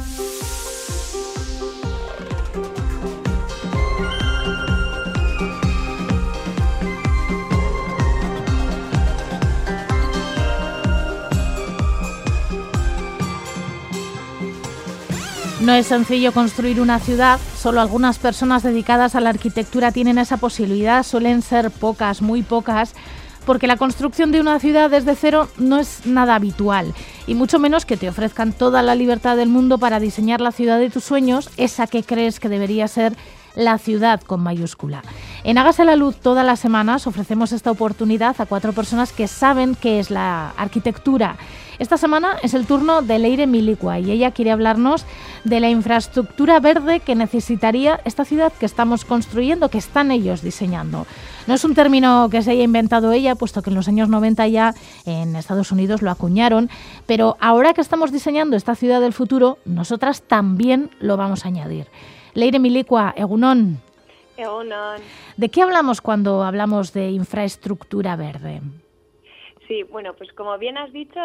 No es sencillo construir una ciudad, solo algunas personas dedicadas a la arquitectura tienen esa posibilidad, suelen ser pocas, muy pocas, porque la construcción de una ciudad desde cero no es nada habitual, y mucho menos que te ofrezcan toda la libertad del mundo para diseñar la ciudad de tus sueños, esa que crees que debería ser la ciudad con mayúscula. En Hágase la Luz todas las semanas ofrecemos esta oportunidad a 4 personas que saben qué es la arquitectura. Esta semana es el turno de Leire Milicua y ella quiere hablarnos de la infraestructura verde que necesitaría esta ciudad que estamos construyendo, que están ellos diseñando. No es un término que se haya inventado ella, puesto que en los años 90 ya en Estados Unidos lo acuñaron, pero ahora que estamos diseñando esta ciudad del futuro, nosotras también lo vamos a añadir. Leire Milicua, egunon. Egunon. ¿De qué hablamos cuando hablamos de infraestructura verde? Sí, bueno, pues como bien has dicho,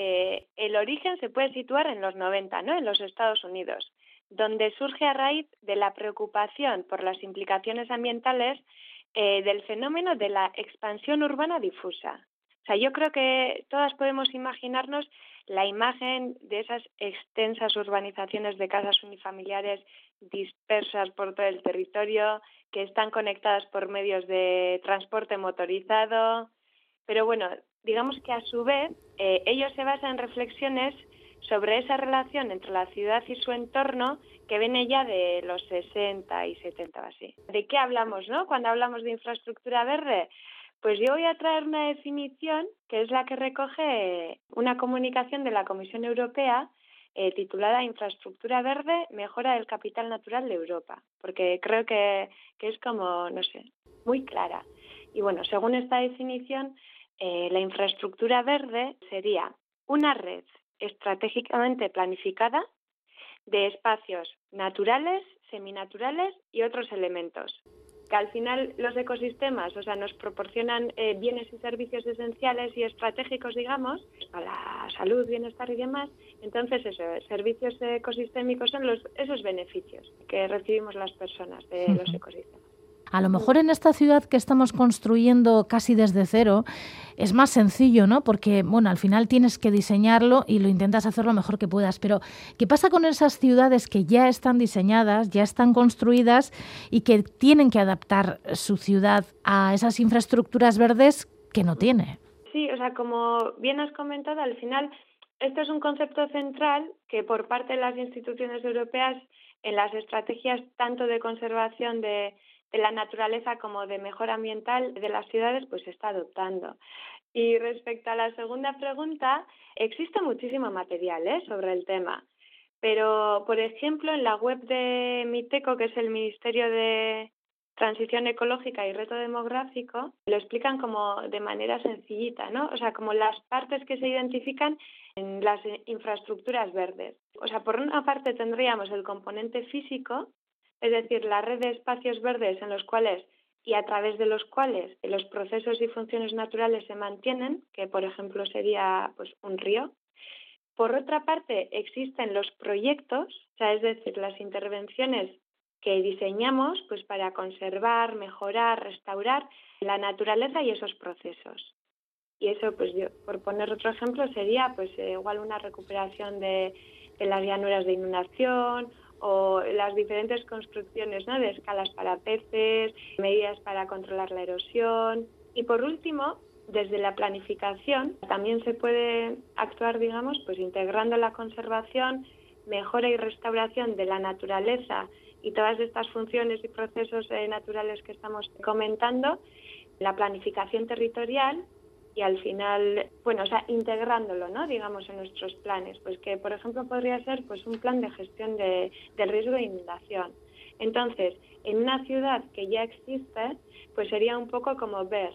el origen se puede situar en los 90, ¿no? En los Estados Unidos, donde surge a raíz de la preocupación por las implicaciones ambientales del fenómeno de la expansión urbana difusa. O sea, yo creo que todas podemos imaginarnos la imagen de esas extensas urbanizaciones de casas unifamiliares dispersas por todo el territorio, que están conectadas por medios de transporte motorizado. Pero bueno, digamos que a su vez ellos se basan en reflexiones sobre esa relación entre la ciudad y su entorno que viene ya de los 60 y 70 o así. ¿De qué hablamos, no? Cuando hablamos de infraestructura verde, pues yo voy a traer una definición que es la que recoge una comunicación de la Comisión Europea titulada Infraestructura Verde, mejora del capital natural de Europa, porque creo que es como, no sé, muy clara. Y bueno, según esta definición, la infraestructura verde sería una red estratégicamente planificada de espacios naturales, seminaturales y otros elementos, que al final los ecosistemas, o sea, nos proporcionan bienes y servicios esenciales y estratégicos, digamos, para la salud, bienestar y demás. Entonces, servicios ecosistémicos son esos beneficios que recibimos las personas de los ecosistemas. A lo mejor en esta ciudad que estamos construyendo casi desde cero es más sencillo, ¿no? Porque, bueno, al final tienes que diseñarlo y lo intentas hacer lo mejor que puedas. Pero, ¿qué pasa con esas ciudades que ya están diseñadas, ya están construidas y que tienen que adaptar su ciudad a esas infraestructuras verdes que no tiene? Sí, o sea, como bien has comentado, al final esto es un concepto central que por parte de las instituciones europeas en las estrategias tanto de conservación de la naturaleza como de mejora ambiental de las ciudades, pues se está adoptando. Y respecto a la segunda pregunta, existe muchísimo material sobre el tema, pero, por ejemplo, en la web de MITECO, que es el Ministerio de Transición Ecológica y Reto Demográfico, lo explican como de manera sencillita, ¿no? O sea, como las partes que se identifican en las infraestructuras verdes. O sea, por una parte tendríamos el componente físico, es decir, la red de espacios verdes en los cuales y a través de los cuales los procesos y funciones naturales se mantienen, que por ejemplo sería pues un río. Por otra parte, existen los proyectos, o sea, es decir, las intervenciones que diseñamos pues para conservar, mejorar, restaurar la naturaleza y esos procesos. Y eso, pues yo, por poner otro ejemplo, sería pues igual una recuperación de las llanuras de inundación o las diferentes construcciones, ¿no?, de escalas para peces, medidas para controlar la erosión. Y por último, desde la planificación también se puede actuar, digamos, pues integrando la conservación, mejora y restauración de la naturaleza y todas estas funciones y procesos naturales que estamos comentando, la planificación territorial y al final, bueno, o sea, integrándolo, ¿no?, digamos, en nuestros planes, pues que, por ejemplo, podría ser pues un plan de gestión del riesgo de inundación. Entonces, en una ciudad que ya existe, pues sería un poco como ver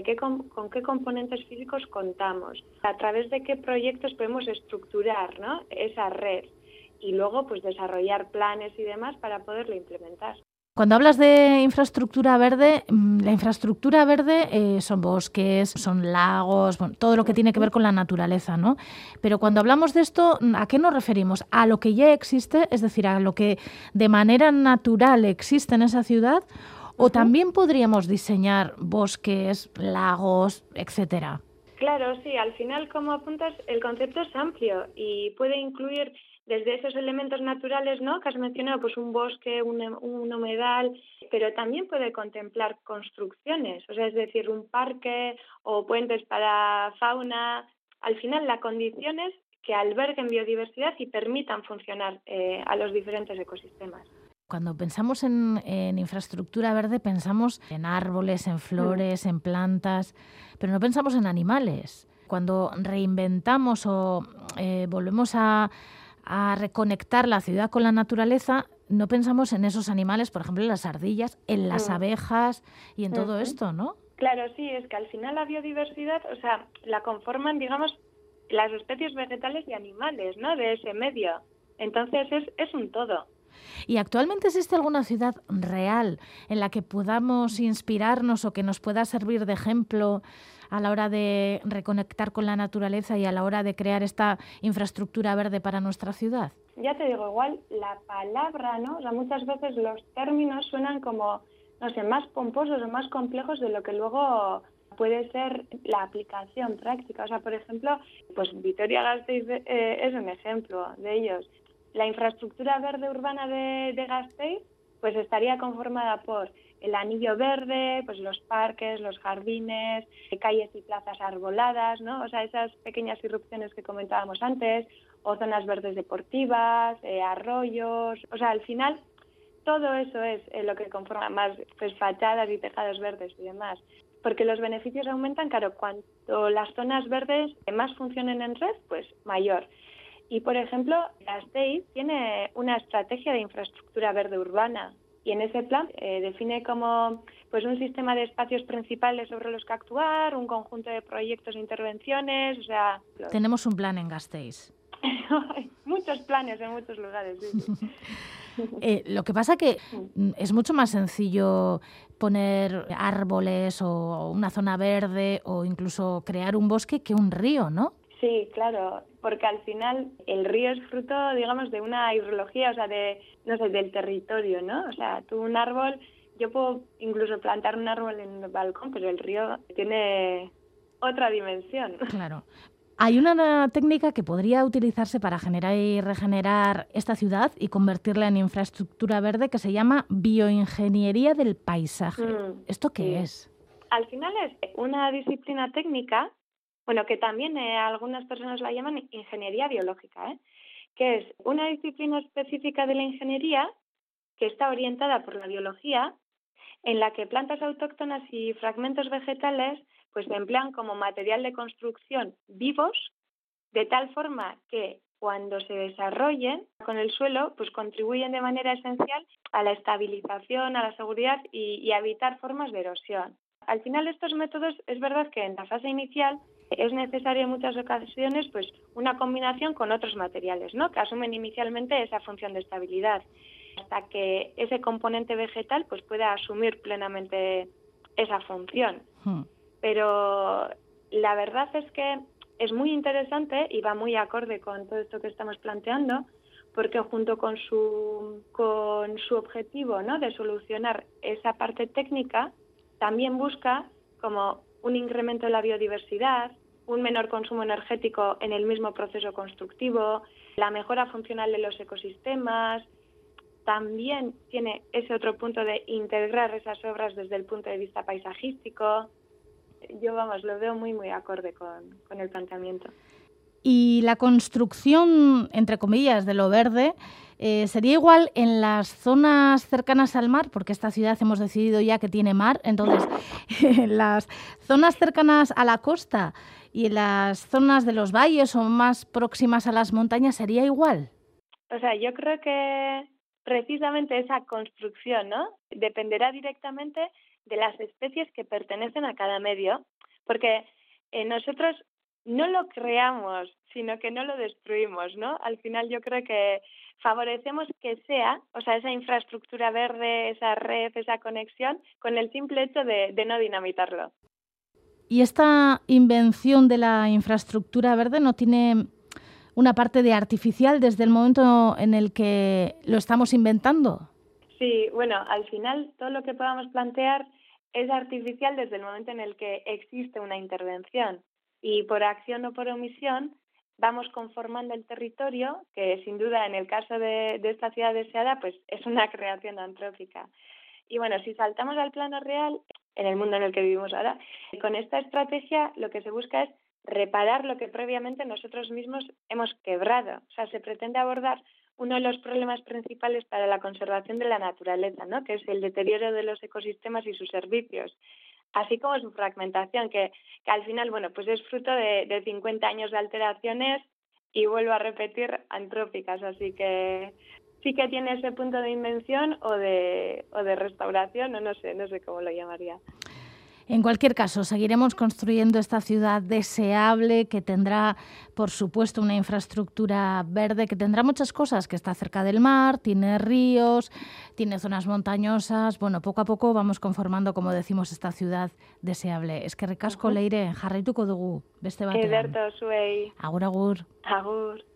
con qué componentes físicos contamos, a través de qué proyectos podemos estructurar, ¿no?, esa red y luego pues desarrollar planes y demás para poderlo implementar. Cuando hablas de infraestructura verde, la infraestructura verde son bosques, son lagos, bueno, todo lo que tiene que ver con la naturaleza, ¿no? Pero cuando hablamos de esto, ¿a qué nos referimos? ¿A lo que ya existe, es decir, a lo que de manera natural existe en esa ciudad? ¿O también podríamos diseñar bosques, lagos, etcétera? Claro, sí, al final, como apuntas, el concepto es amplio y puede incluir desde esos elementos naturales, ¿no?, que has mencionado, pues un bosque, un humedal, pero también puede contemplar construcciones, o sea, es decir, un parque o puentes para fauna. Al final, la condición es que alberguen biodiversidad y permitan funcionar a los diferentes ecosistemas. Cuando pensamos en infraestructura verde, pensamos en árboles, en flores, en plantas, pero no pensamos en animales. Cuando reinventamos o volvemos a reconectar la ciudad con la naturaleza, no pensamos en esos animales, por ejemplo, en las ardillas, en las abejas y en todo esto, ¿no? Claro, sí, es que al final la biodiversidad, o sea, la conforman, digamos, las especies vegetales y animales, ¿no?, de ese medio. Entonces es un todo. ¿Y actualmente existe alguna ciudad real en la que podamos inspirarnos o que nos pueda servir de ejemplo a la hora de reconectar con la naturaleza y a la hora de crear esta infraestructura verde para nuestra ciudad? Ya te digo, igual la palabra, ¿no? O sea, muchas veces los términos suenan como, no sé, más pomposos o más complejos de lo que luego puede ser la aplicación práctica. O sea, por ejemplo, pues Vitoria-Gasteiz es un ejemplo de ellos. La infraestructura verde urbana de Gasteiz pues estaría conformada por el anillo verde, pues los parques, los jardines, calles y plazas arboladas, ¿no? O sea, esas pequeñas irrupciones que comentábamos antes, o zonas verdes deportivas, arroyos. O sea, al final todo eso es lo que conforma más, pues, fachadas y tejados verdes y demás. Porque los beneficios aumentan, claro, cuanto las zonas verdes más funcionen en red, pues mayor. Y, por ejemplo, Gasteiz tiene una estrategia de infraestructura verde urbana y en ese plan define como pues un sistema de espacios principales sobre los que actuar, un conjunto de proyectos e intervenciones, o sea... Tenemos un plan en Gasteiz. Hay muchos planes en muchos lugares, sí. Lo que pasa que es mucho más sencillo poner árboles o una zona verde o incluso crear un bosque que un río, ¿no? Sí, claro, porque al final el río es fruto, digamos, de una hidrología, o sea, no sé, del territorio, ¿no? O sea, tú un árbol, yo puedo incluso plantar un árbol en el balcón, pero el río tiene otra dimensión. Claro. Hay una técnica que podría utilizarse para generar y regenerar esta ciudad y convertirla en infraestructura verde que se llama bioingeniería del paisaje. ¿Esto qué es? Al final es una disciplina técnica, bueno, que también algunas personas la llaman ingeniería biológica, que es una disciplina específica de la ingeniería que está orientada por la biología, en la que plantas autóctonas y fragmentos vegetales pues se emplean como material de construcción vivos, de tal forma que cuando se desarrollen con el suelo, pues contribuyen de manera esencial a la estabilización, a la seguridad y a evitar formas de erosión. Al final, estos métodos, es verdad que en la fase inicial es necesaria en muchas ocasiones pues una combinación con otros materiales, ¿no?, que asumen inicialmente esa función de estabilidad, hasta que ese componente vegetal pues pueda asumir plenamente esa función. Pero la verdad es que es muy interesante y va muy acorde con todo esto que estamos planteando, porque junto con su objetivo, ¿no?, de solucionar esa parte técnica, también busca como un incremento de la biodiversidad, un menor consumo energético en el mismo proceso constructivo, la mejora funcional de los ecosistemas. También tiene ese otro punto de integrar esas obras desde el punto de vista paisajístico. Yo, vamos, lo veo muy, muy acorde con el planteamiento. Y la construcción, entre comillas, de lo verde, ¿sería igual en las zonas cercanas al mar? Porque esta ciudad hemos decidido ya que tiene mar. Entonces, en las zonas cercanas a la costa y en las zonas de los valles o más próximas a las montañas, ¿sería igual? O sea, yo creo que precisamente esa construcción, ¿no?, dependerá directamente de las especies que pertenecen a cada medio, porque nosotros no lo creamos, sino que no lo destruimos, ¿no? Al final yo creo que favorecemos que sea, o sea, esa infraestructura verde, esa red, esa conexión, con el simple hecho de no dinamitarlo. ¿Y esta invención de la infraestructura verde no tiene una parte de artificial desde el momento en el que lo estamos inventando? Sí, bueno, al final todo lo que podamos plantear es artificial desde el momento en el que existe una intervención y por acción o por omisión vamos conformando el territorio, que sin duda en el caso de esta ciudad deseada pues es una creación antrópica. Y bueno, si saltamos al plano real, en el mundo en el que vivimos ahora, con esta estrategia lo que se busca es reparar lo que previamente nosotros mismos hemos quebrado. O sea, se pretende abordar uno de los problemas principales para la conservación de la naturaleza, ¿no? Que es el deterioro de los ecosistemas y sus servicios, así como su fragmentación, que al final, bueno, pues es fruto de 50 años de alteraciones y vuelvo a repetir, antrópicas, así que sí que tiene ese punto de invención o de restauración, o no sé cómo lo llamaría. En cualquier caso, seguiremos construyendo esta ciudad deseable que tendrá, por supuesto, una infraestructura verde, que tendrá muchas cosas, que está cerca del mar, tiene ríos, tiene zonas montañosas. Bueno, poco a poco vamos conformando, como decimos, esta ciudad deseable. Eskerrik asko, Leire, jarraituko dugu beste batean. Ederto zuei. Agur, agur. Agur.